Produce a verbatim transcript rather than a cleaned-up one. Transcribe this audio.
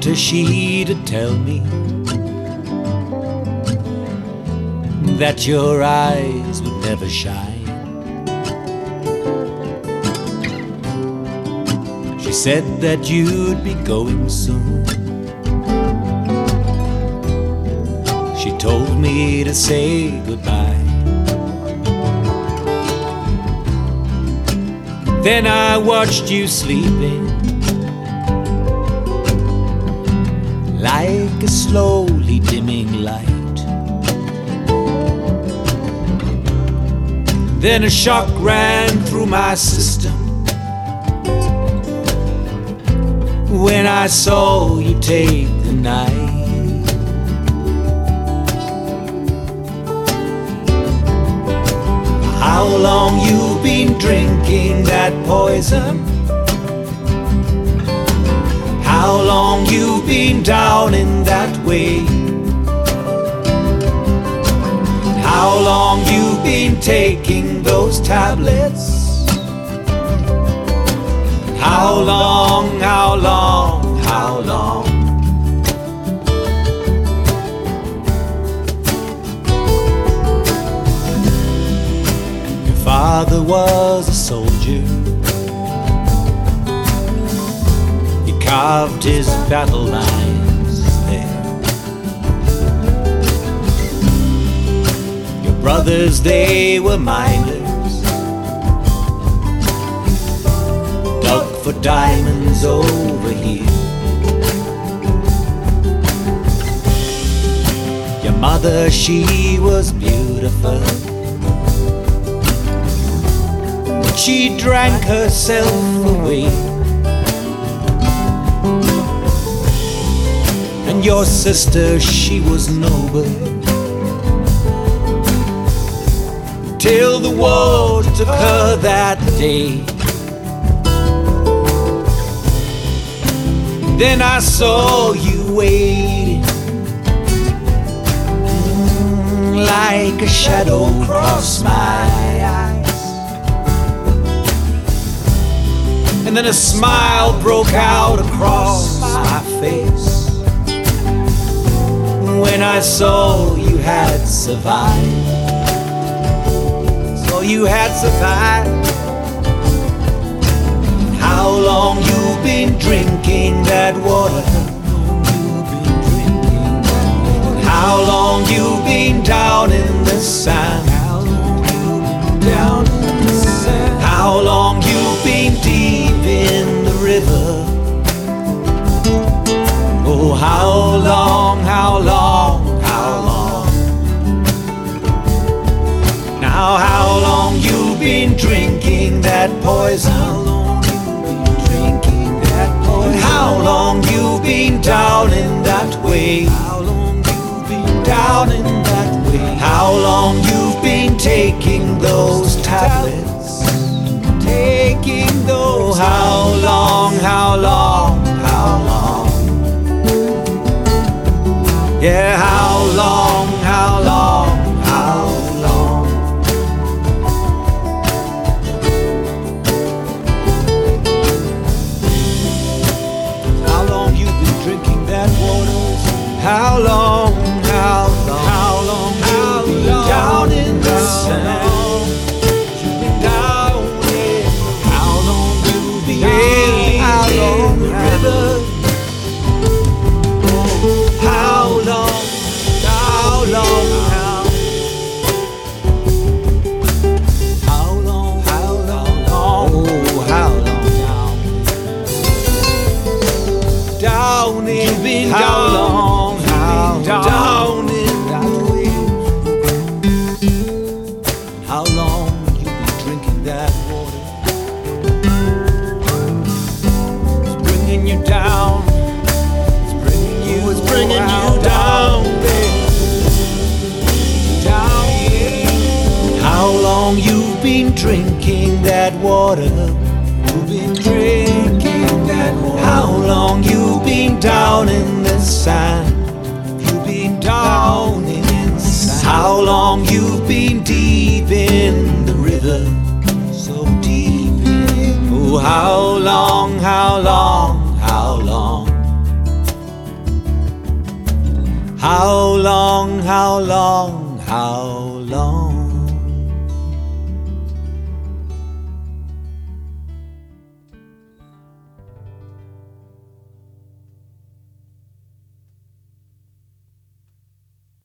wanted she to tell me that your eyes would never shine. She said that you'd be going soon. She told me to say goodbye. Then I watched you sleeping like a slowly dimming light. Then a shock ran through my system when I saw you take the night. How long you've been drinking that poison? How long you've been down in that way? How long you've been taking those tablets? How long, how long, how long? Your father was a soldier. He carved his battle lines there. Your brothers, they were miners, dug for diamonds over here. Your mother, she was beautiful, but she drank herself away. And your sister, she was noble, till the war took her that day. Then I saw you waiting, mm, like a shadow crossed my eyes. And then a smile broke out across my face when I saw you had survived. So you had survived. How long you've been drinking that water? How long you've been down in the sand? How long you've been down in the sand? How long you've been deep in the river? Oh, how long, how long, how long? Now, how long you've been drinking that poison? How long you've been down in that way? How long you've been down in that way? How long you've been taking those tablets? Taking those. Oh, how long? How long? How long? Yeah, how long? How long? How long? How long, how long, how long, how long, down in the sand? You've been down in. How long you've been down in the river? How long, how long, how? How long, how long, oh, how long, down, down in. You've been down long. Down, down in that way. How long you been drinking that water? It's bringing you down. It's bringing you. It's bringing you down, baby. Down. How long you've been drinking that water? You've been drinking that water. How long you've been down in the sand? Down in sand. How long you've been deep in the river? So deep in. Oh, how long, how long, how long? How long, how long, how long?